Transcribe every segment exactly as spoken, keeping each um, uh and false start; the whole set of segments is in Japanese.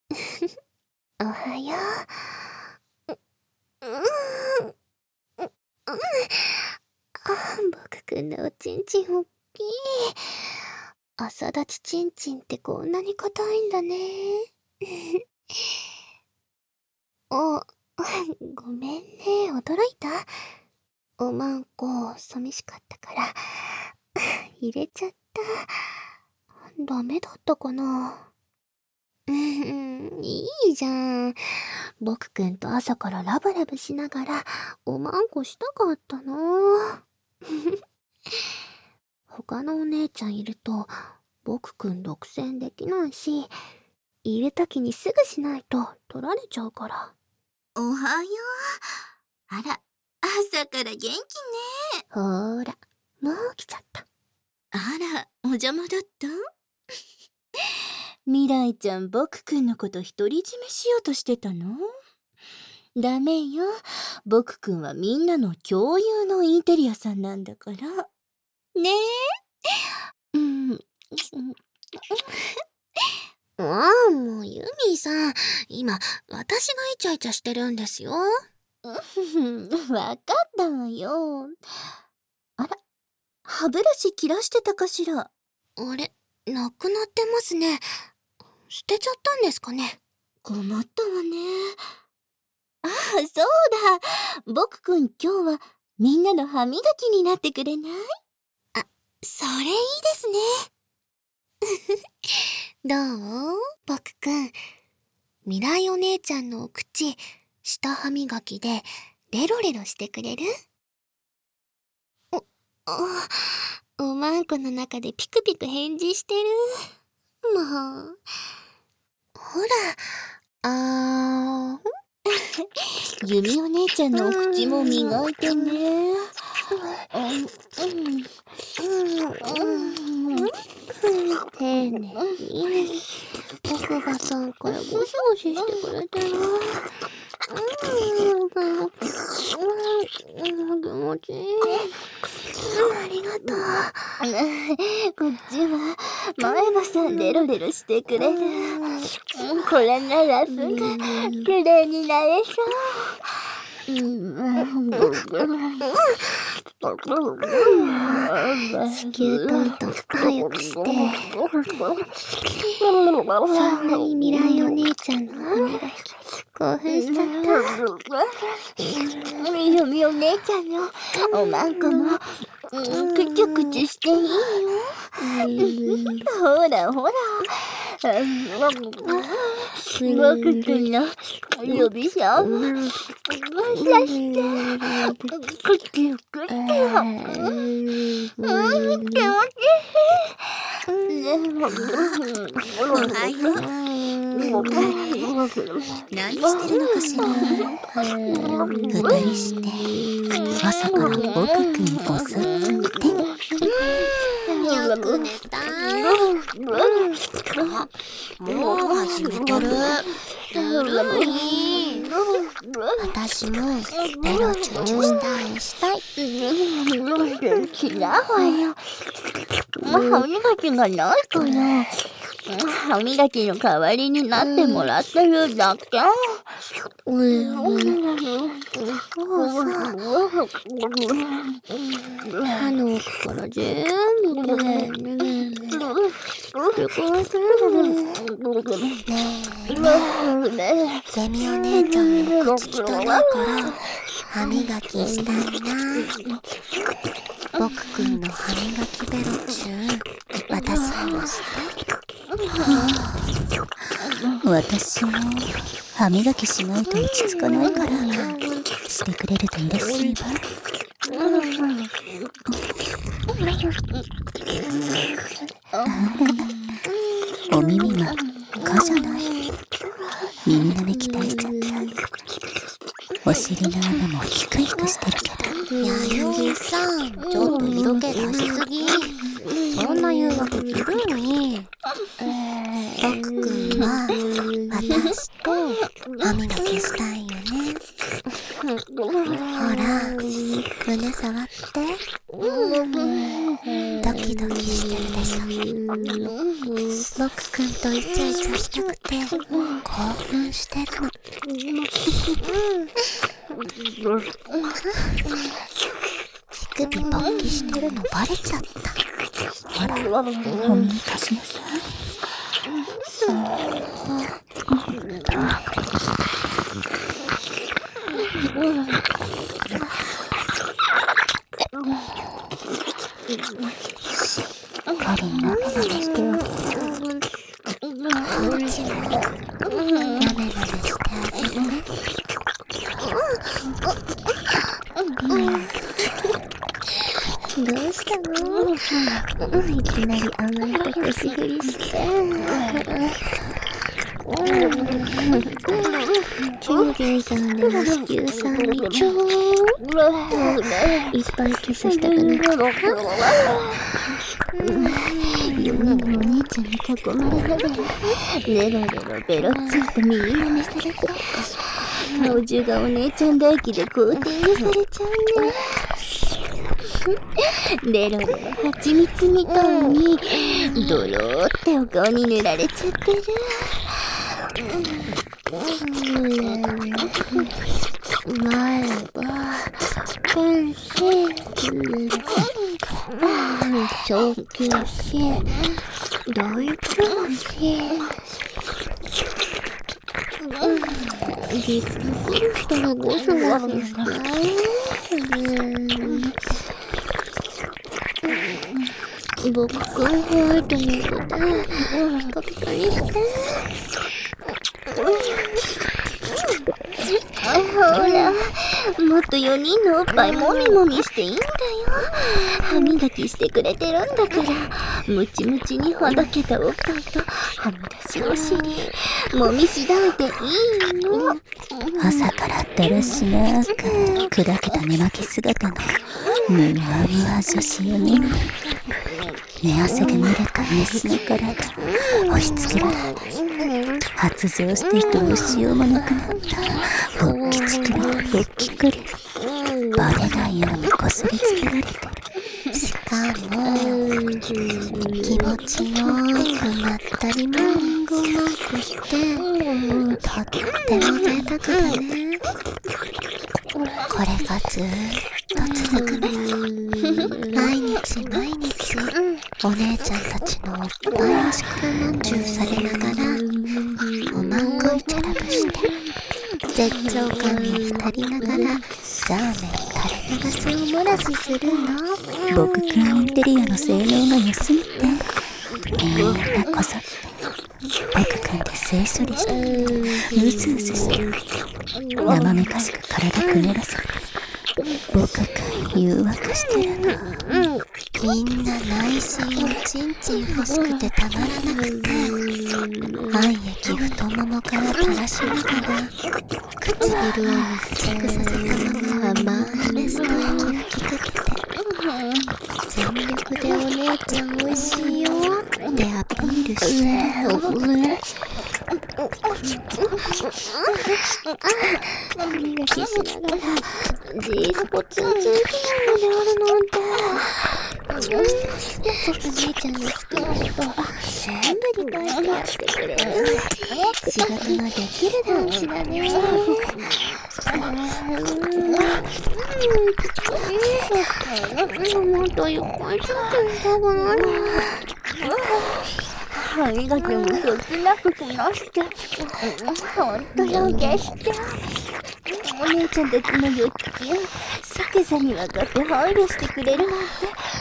おはよう。う、うん、う、うん。あ、僕くんのおちんちんおっきい。朝立ちちんちんってこんなに硬いんだね。お、ごめんね、驚いた？おまんこ、寂しかったから、入れちゃった。ダメだったかな？うん、いいじゃん。僕くんと朝からラブラブしながら、おまんこしたかったな。他のお姉ちゃんいると、僕くん独占できないし、いるときにすぐしないと取られちゃうから。 おはよう。あら、朝から元気ね。 ほーら、もう来ちゃった。 あら、お邪魔だった未来ちゃん、僕くんのこと独り占めしようとしてたの？ダメよ。僕くんはみんなの共有のインテリアさんなんだから。ねえ？うん。 ああ、もうユミさん、今、私がイチャイチャしてるんですよ。 わかったわよ。あら、歯ブラシ切らしてたかしら。 あれ、なくなってますね。捨てちゃったんですかね。 困ったわね。ああ、そうだ。僕くん今日はみんなの歯磨きになってくれない？ あ、それいいですね。どう？僕くん。未来お姉ちゃんのお口、下歯磨きでレロレロしてくれる？お、あ、おまんこの中でピクピク返事してる。もう。ほら、あー。 ユミお姉ちゃんのお口も磨いてね。 丁寧に奥歯さんからゴシゴシしてくれてる。うん、気持ちいい。ありがとう。 こっちは前歯さんレロレロしてくれる。これならすぐきれいになれそう。地球トントン早くして。そんなに未来お姉ちゃんの歯磨き興奮しちゃった。 ユミお姉ちゃんのおまんこもくちゅくちゅしていいよ。ほらほら。僕くんの指しょも刺してくちゅくちゅ。うん、気持ちいい。おはよう。何してるのかしら。二人して朝から僕くんを襲っちゃって。 よく寝た。あ、もう始めてる。ずるい。私もベロチュチュしたいしたい。 違うわよ。歯磨きがないから。歯磨きの代わりになってもらってるだけ。 うん。歯の奥から全部きれいにしてくれてる。ねえ、セミお姉ちゃんも口汚いから歯磨きしたいな。僕くんの歯磨きベロチュ私にもして。 私も歯磨きしないと落ち着かないからしてくれると嬉しいわ。お耳真っ赤じゃない。耳の上期待しちゃってお尻の穴もヒクヒクしてるけど。 やゆぎさん、ちょっと色気出しすぎ。そんな誘惑いるのに。僕くんは私と歯磨きしたいよね。 ら、胸触って。ドキドキしてるでしょ。僕くんとイチャイチャしたくて興奮してるの。乳首勃起してるのバレちゃった。ほら、お耳貸しなさい。かりんなめなめしてよ。こっちもなめなめしてあげるね。どうしたの？いきなり甘えた腰振りして。キュウリンさんでも子宮さんにちょーいっぱいキスしたくなったか？よにんのお姉ちゃんに囲まれながらレロレロベロついて耳舐めされて顔中がお姉ちゃん唾液でコーティングされちゃうね。レロレロ蜂蜜みたいにドローってお顔に塗られちゃってる。前は関係上級し大調子リップしたらゴソゴソした僕くんホワイトニングでピカピカにしてほら、もっとよにんのおっぱいもみもみしていいんだよ。歯磨きしてくれてるんだからムチムチにほどけたおっぱいとはみ出しお尻もみしだめていいの。朝からだらしなく砕けた寝巻き姿のむわむわ女子よにんに寝汗で蒸れたメスの体押し付けられ発情してどうしようもなくなった勃起チキリと勃起クリバレないようにこすりつけられてる。しかも気持ちよくまったりマンゴーマークしてとっても贅沢だね。これがずーっと続くね。毎日毎日お姉ちゃんたちのおっぱいをしくらまんじゅうされながらおまんこいチャラブして絶頂感に浸りながらザーメン垂れ流しを漏らしするの。僕くんインテリアの性能が良すぎてみんなこそ僕くんで性処理してうずうずして生めかしく体くねらせて僕くん誘惑してるの。みんな内心をチンチン欲しくてたまらなくて愛液太ももから垂らしながら唇を密着させたまま甘いメスと息がきかけて全力でお姉ちゃんおいしいよってアピールしてるの。歯磨きしながら G スポツンツン機能まであるなんて。お姉ちゃんの好きなこと全部理解してやってくれる仕事のできる男子だね。もっとゆっくりちょっとしたくない。歯磨きもそつなくこなしてほんと尊敬してお姉ちゃんたちの欲求即座に分かって配慮してくれるなんて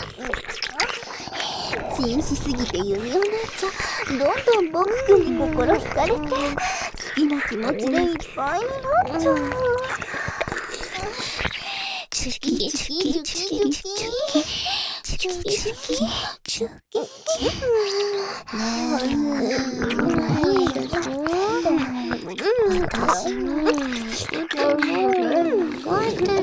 チンしすぎて指をなっちゃどんどん僕くんに心惹かれて好きな気持ちでいっぱいになっちゃう。チュキチュキチュキチュキチュキチュキチュキチュキねえいいでしょ私も動いてる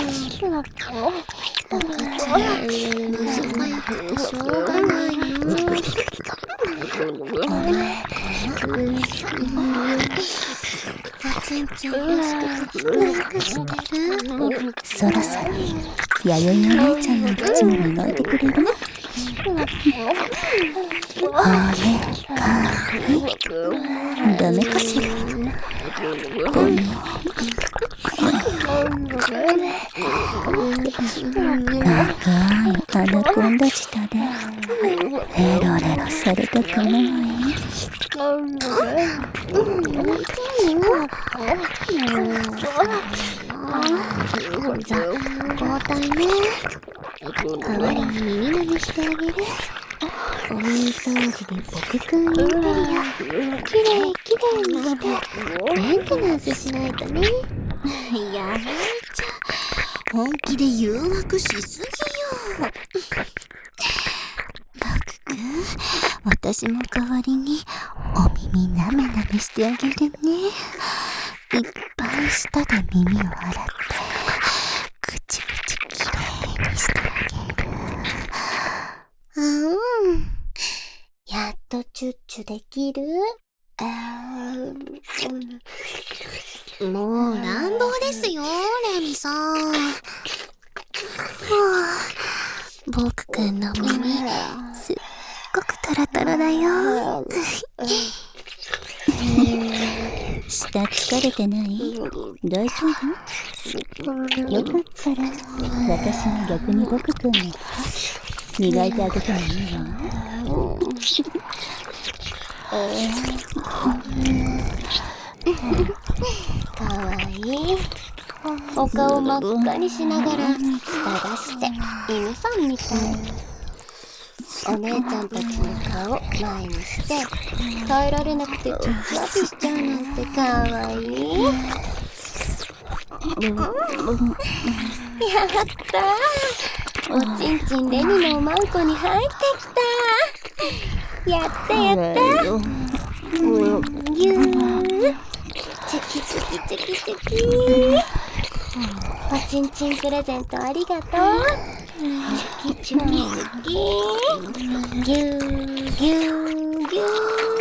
赤ちゃん難しくてしょうがないの。ごめんね。 おちんちん欲しくてなんかしてる？ そろそろ弥生の姉ちゃんの口も磨いてくれる？あれかいダメかしら。この長いアナコンダ舌でレロレロされたくない？ じゃあ交代ね。代わりに耳鳴りしてあげる。お耳掃除で僕くんインテリアきれいきれいにしてメンテナンスしないとね。 やめちゃ本気で誘惑しすぎよ。バクくん、私も代わりにお耳なめなめしてあげるね。いっぱい舌で耳を洗ってぐちぐちきれいにしてあげる。 うん。やっとチュッチュできる？あー、もう乱暴ですよ、レミさん。はあ、僕くんの耳、すっごくトロトロだよ。 舌疲れてない？大丈夫？よかったら私が逆に僕くんの磨いてあげてもいいわ。 かわいい。お顔真っ赤にしながら舌出して犬さんみたい。お姉ちゃんたちの顔前にして耐えられなくてちょっとアピしちゃうなんてかわいい。やったー、おちんちんレミのおまんこに入ってきた。やったやったぎゅーチュキチュキチュキチュキおちんちんプレゼントありがとう。チュキチュキチュキぎゅーぎゅーぎゅー。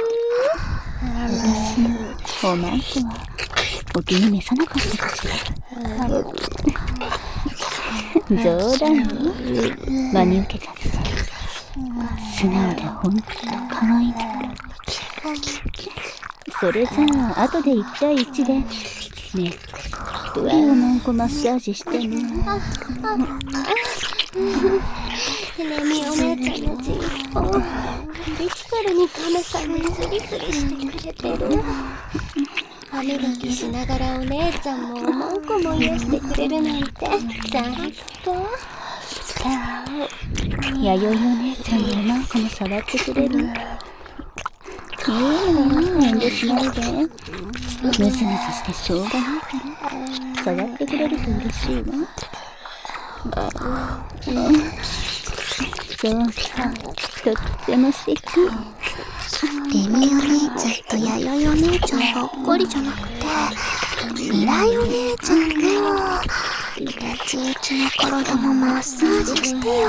私おまんこはお気に召さなかったかしら。冗談よ。真に受けちゃって素直でほんと可愛い。それじゃあ後でいち対いちでねっとりおまんこマッサージしてね。 レミお姉ちゃんのチンポリチカルにカメさんにスリスリしてくれてる。歯磨きしながらお姉ちゃんもおまんこも癒してくれるなんて最高。 弥生お姉ちゃんのおまんこも触ってくれる？いいの遠慮しないで。ムズムズしてしょうがないから触ってくれると嬉しいわ。そうさ、とっても素敵。 レミお姉ちゃんと弥生お姉ちゃんばっかりじゃなくて未来お姉ちゃんのいちいちの体もマッサージしてよ。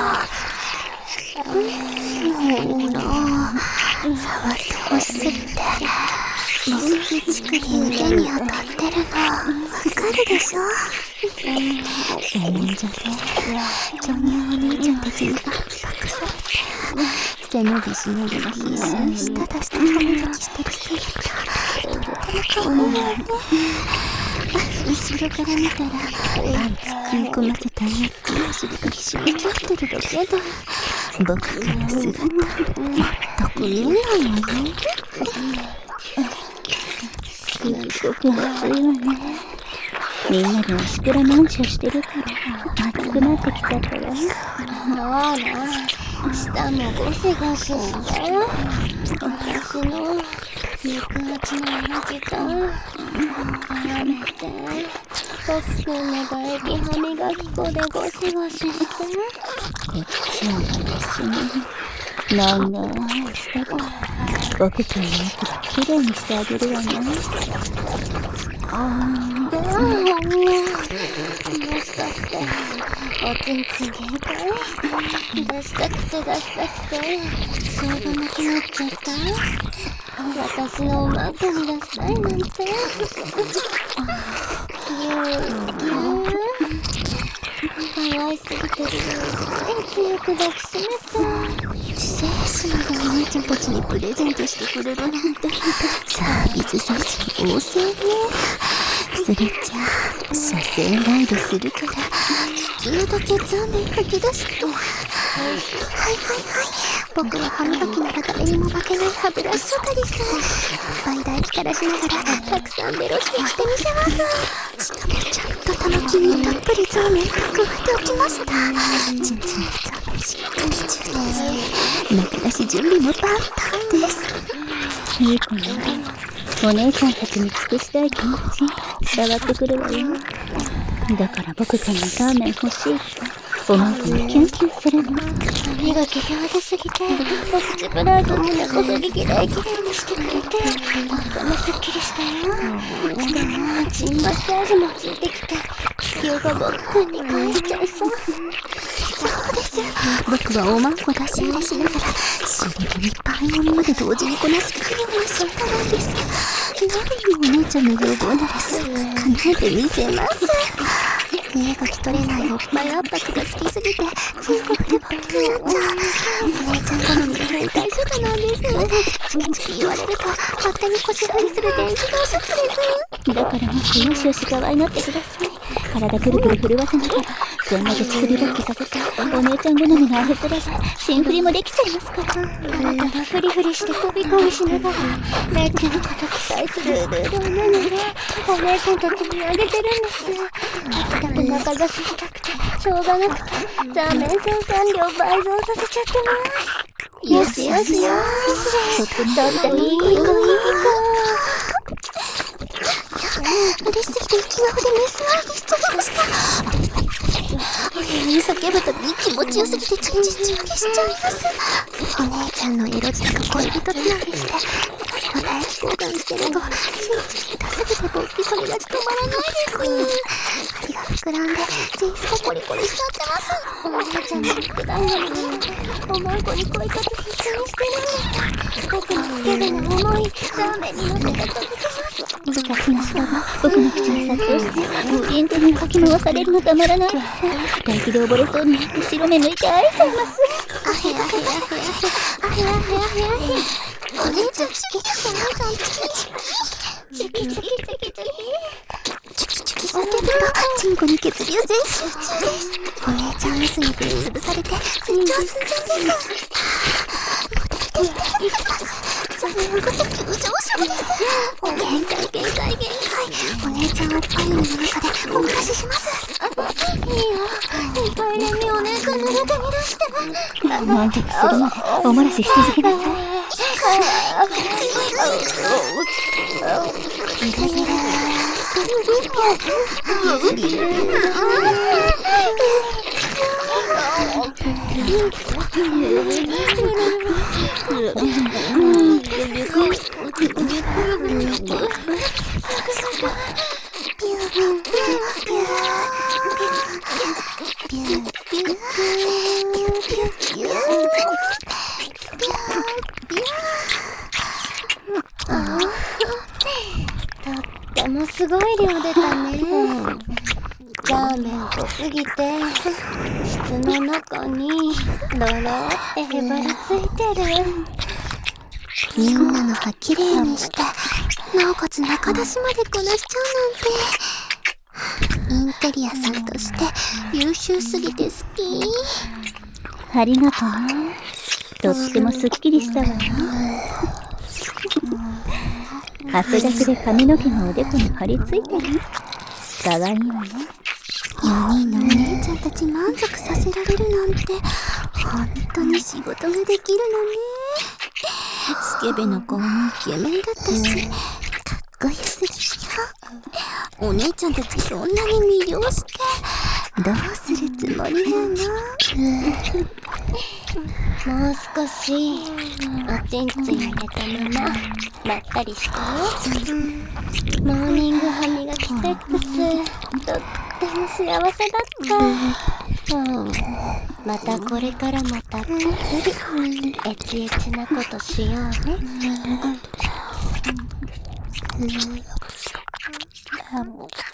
ほら触ってほしすぎて僕チクリ腕に当たってるのわかるでしょ。 洗面所でジョニーお姉ちゃんたちにバックされて背伸びしながら必死に舌出して歯磨きしてる姿とってもかわいいよね。後ろから見たらパンツ食い込ませたニッキをしりくりしめきってるだけど僕くんの姿全く見えないわよ。すっごく暑いわね。みんなでおしくらまんちゅうしてるから暑くなってきちゃったわ。 ほら舌もゴシゴシして私の肉厚のエラジと絡めて僕くんの唾液歯磨き粉でゴシゴシしてこっちは私に長い舌で僕くんの奥できれいにしてあげるわね。あーもしかしておちんちん限界？出したくて出したくてしょうがなくなっちゃった？私のおまんこに出したいなんて。ぎゅーぎゅー可愛すぎてつい強く抱きしめちゃう。セースがお姉ちゃんたちにプレゼントしてくれるなんてサービス精神旺盛ね。それじゃあ車線ライドするから好きなだけザーメン吐き出して。はいはいはい、僕は歯磨きなら誰にも負けない歯ブラシショタです。いっぱい唾液垂らしながらたくさんベロしてきてみせます。しかもちゃんと玉木にたっぷりザーメン加えておきました。ちんちんにザーメンしっかり中です。中出し準備も万端です。 いい子ね。お姉ちゃんたちに尽くしたい気持ち伝わってくるわよ。だから僕くんのザーメン欲しいっておまんこにキュンキュンするの。 歯磨き上手すぎてお口ブラウドも根こそぎきれいきれいにしてくれてとってもすっきりしたよ。でもチンマッサージもついてきて気球が僕くんに返しちゃいそう。そうです、僕はおまんこ出し入れしながら刺激にいっぱいのみまで同時にこなす器用な仕方なんです。何もお姉ちゃんの要望ならすぐ叶えてみせます。身動き取れないおっぱい圧迫が好きすぎて全国でポップになっちゃう。お姉ちゃん好みの変態主婦なんです。チキチキ言われると勝手にこちらにする電気動ショックです。 だからもっとよしよし可愛がってください。体くるくる震わせながらそんなで乳首勃起させてお姉ちゃん好みのアフプラでシンフリもできちゃいますから。 体がフリフリして飛び込みしながらレッチのこと期待するルールなのでお姉さんたちにあげてるんです。秋田と中が知りたくてしょうがなくてザーメン生産量倍増させちゃってます。よしよしよし、とってもいい子いい子いい子。嬉しすぎて息の筆メスワーギしちゃいました。お部屋に叫ぶときに気持ちよすぎてチンチンチン消しちゃいます。お姉ちゃんのエロ舌が恋人つなぎして私は唾液交換してるとチンチン痛すぎて勃起それがち止まらないです。針が膨らんでチンスがコリコリしちゃってます。お姉ちゃんの副題なのにおまんこに恋活必死にしてるんです。僕のスケベな思いザーメンに乗せて飛び出ます。 部活の人が僕の口に殺到して無人島にかき回されるのたまらない。唾液で溺れそうになって白目抜いて愛しちゃいます。 あへあへあへあへあへあへあへあ。お姉ちゃんチキ、お姉ちゃんチキチキチキチキチキチキチキチキ叫ぶとチンコに血流全集中です。お姉ちゃんメスに振りつぶされて成長寸前です。モテていってます。ザメのごと急上昇です。限界限界限界。お姉ちゃんおっぱい海の中でお漏らしします。いいよ、いっぱいねみお姉ちゃん濡れてみるして。 満足するまでお漏らしし続けなさい。 とってもすごい量出たね。ザーメン濃すぎて質の中にドロってへばりついてる。みんなの歯きれいにしてなおかつ中出しまでこなしちゃうなんてインテリアさんとして優秀すぎて好き。 ありがとうね。とってもすっきりしたわよ。汗だくで髪の毛がおでこに張り付いてる。かわいいわね。 よにんのお姉ちゃんたち満足させられるなんて本当に仕事ができるのね。スケベの子もイケメンだったしかっこよすぎるよ。お姉ちゃんたちそんなに魅了してどうするつもりなの？ もう少しおちんちん入れたまままったりしてよ。モーニング歯磨きセックス、とっても幸せだった。うん、またこれからもたっぷりエチエチなことしようね。うん